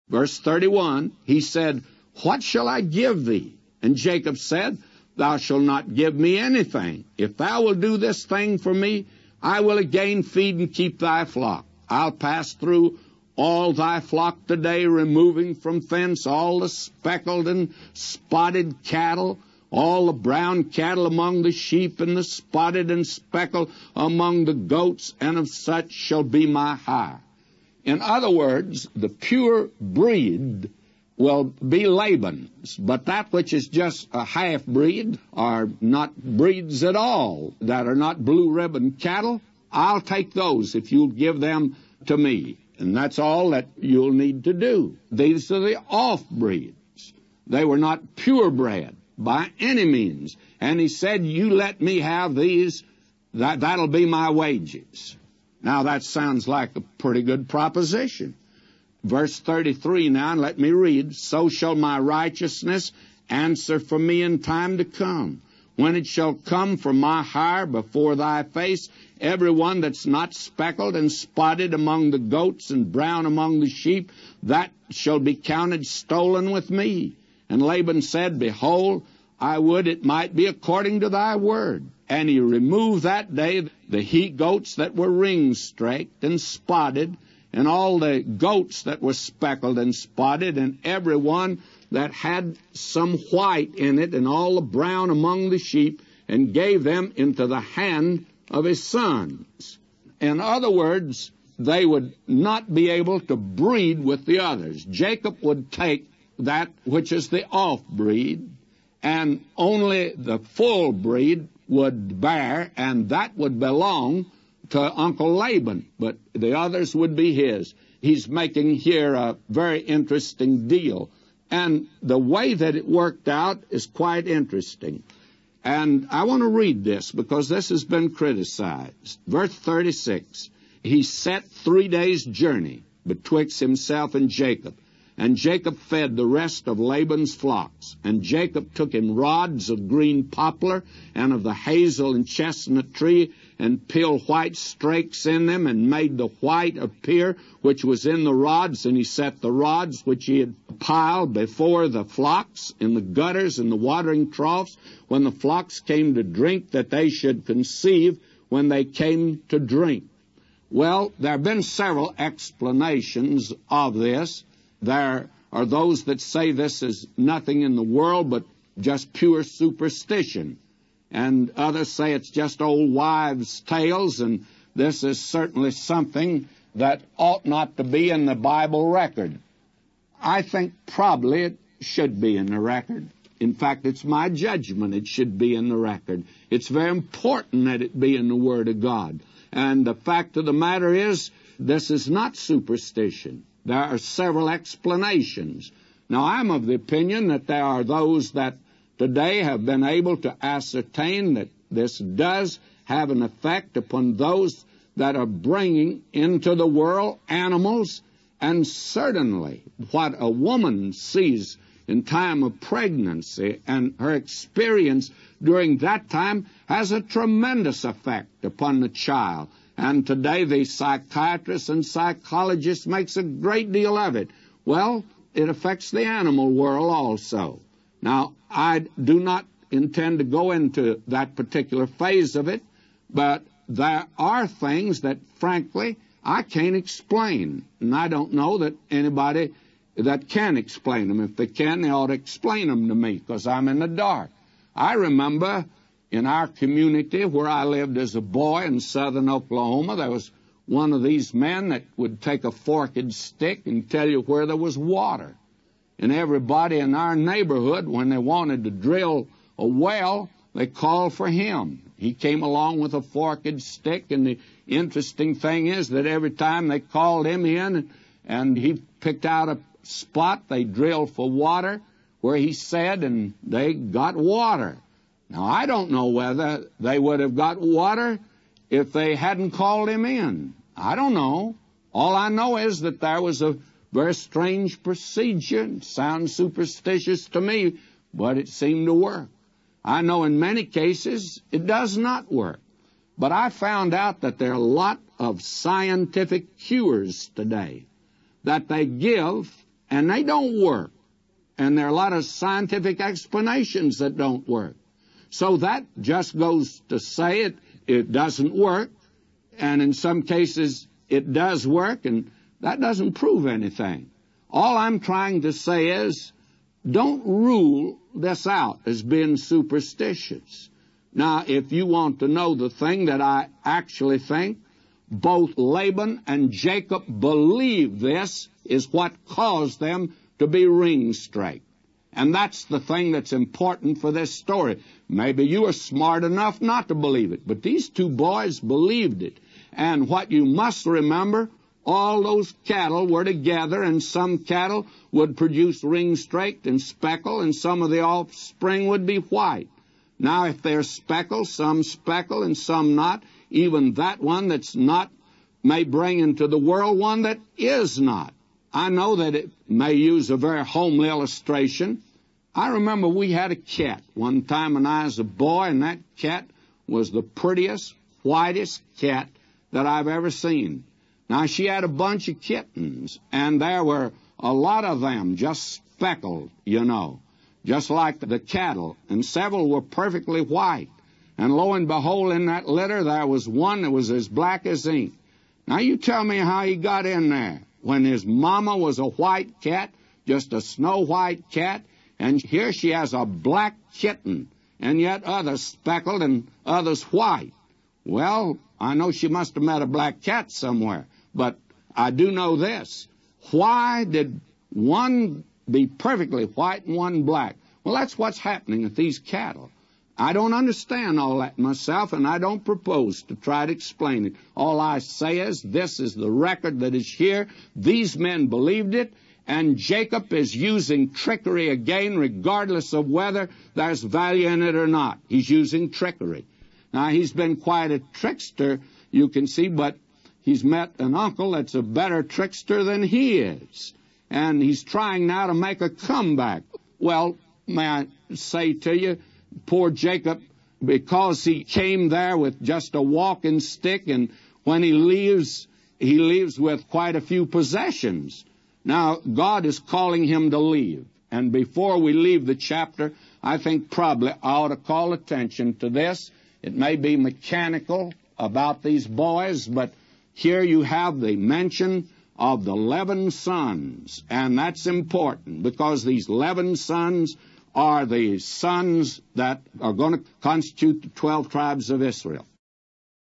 Verse 31, he said, "What shall I give thee?" And Jacob said, "Thou shalt not give me anything. If thou wilt do this thing for me, I will again feed and keep thy flock. I'll pass through all thy flock today, removing from thence all the speckled and spotted cattle, all the brown cattle among the sheep, and the spotted and speckled among the goats, and of such shall be my hire." In other words, the pure breed will be Laban's, but that which is just a half-breed, or not breeds at all, that are not blue-ribbon cattle, I'll take those if you'll give them to me. And that's all that you'll need to do. These are the off-breeds. They were not purebred by any means. And he said, "You let me have these, that'll be my wages." Now that sounds like a pretty good proposition. Verse 33 now, and let me read. "So shall my righteousness answer for me in time to come, when it shall come for my hire before thy face, every one that's not speckled and spotted among the goats and brown among the sheep, that shall be counted stolen with me." And Laban said, "Behold, I would it might be according to thy word." And he removed that day the he-goats that were ring-straked and spotted, and all the goats that were speckled and spotted, and every one that had some white in it, and all the brown among the sheep, and gave them into the hand of his sons. In other words, they would not be able to breed with the others. Jacob would take that which is the off-breed, and only the full breed would bear, and that would belong to Uncle Laban, but the others would be his. He's making here a very interesting deal, and the way that it worked out is quite interesting. And I want to read this because this has been criticized. Verse 36, "He set 3 days' journey betwixt himself and Jacob, and Jacob fed the rest of Laban's flocks. And Jacob took him rods of green poplar and of the hazel and chestnut tree, and peeled white strakes in them, and made the white appear which was in the rods. And he set the rods which he had piled before the flocks in the gutters and the watering troughs, when the flocks came to drink, that they should conceive when they came to drink." Well, there have been several explanations of this. There are those that say this is nothing in the world but just pure superstition. And others say it's just old wives' tales, and this is certainly something that ought not to be in the Bible record. I think probably it should be in the record. In fact, it's my judgment it should be in the record. It's very important that it be in the Word of God. And the fact of the matter is, this is not superstition. There are several explanations. Now, I'm of the opinion that there are those that today have been able to ascertain that this does have an effect upon those that are bringing into the world animals, and certainly what a woman sees in time of pregnancy and her experience during that time has a tremendous effect upon the child. And today the psychiatrists and psychologists makes a great deal of it. Well, it affects the animal world also. Now, I do not intend to go into that particular phase of it, but there are things that, frankly, I can't explain. And I don't know that anybody that can explain them. If they can, they ought to explain them to me, because I'm in the dark. I remember in our community where I lived as a boy in southern Oklahoma, there was one of these men that would take a forked stick and tell you where there was water. And everybody in our neighborhood, when they wanted to drill a well, they called for him. He came along with a forked stick, and the interesting thing is that every time they called him in and he picked out a spot, they drilled for water where he said, and they got water. Now, I don't know whether they would have got water if they hadn't called him in. I don't know. All I know is that there was a very strange procedure. It sounds superstitious to me, but it seemed to work. I know in many cases it does not work. But I found out that there are a lot of scientific cures today that they give and they don't work. And there are a lot of scientific explanations that don't work. So that just goes to say it doesn't work, and in some cases it does work, and that doesn't prove anything. All I'm trying to say is, don't rule this out as being superstitious. Now, if you want to know the thing that I actually think, both Laban and Jacob believed this is what caused them to be ring-straked. And that's the thing that's important for this story. Maybe you are smart enough not to believe it, but these two boys believed it. And what you must remember, all those cattle were together, and some cattle would produce ring-straked and speckled, and some of the offspring would be white. Now, if they're speckled, some speckle and some not, even that one that's not may bring into the world one that is not. I know that it may use a very homely illustration. I remember we had a cat one time when I was a boy, and that cat was the prettiest, whitest cat that I've ever seen. Now, she had a bunch of kittens, and there were a lot of them just speckled, just like the cattle, and several were perfectly white. And lo and behold, in that litter, there was one that was as black as ink. Now, you tell me how he got in there when his mama was a white cat, just a snow-white cat, and here she has a black kitten, and yet others speckled and others white. Well, I know she must have met a black cat somewhere, but I do know this. Why did one be perfectly white and one black? Well, that's what's happening with these cattle. I don't understand all that myself, and I don't propose to try to explain it. All I say is, this is the record that is here. These men believed it, and Jacob is using trickery again, regardless of whether there's value in it or not. He's using trickery. Now, he's been quite a trickster, you can see, but he's met an uncle that's a better trickster than he is. And he's trying now to make a comeback. Well, may I say to you, poor Jacob, because he came there with just a walking stick, and when he leaves with quite a few possessions. Now, God is calling him to leave. And before we leave the chapter, I think probably I ought to call attention to this. It may be mechanical about these boys, but here you have the mention of the 11 sons, and that's important because these 11 sons are the sons that are going to constitute the 12 tribes of Israel.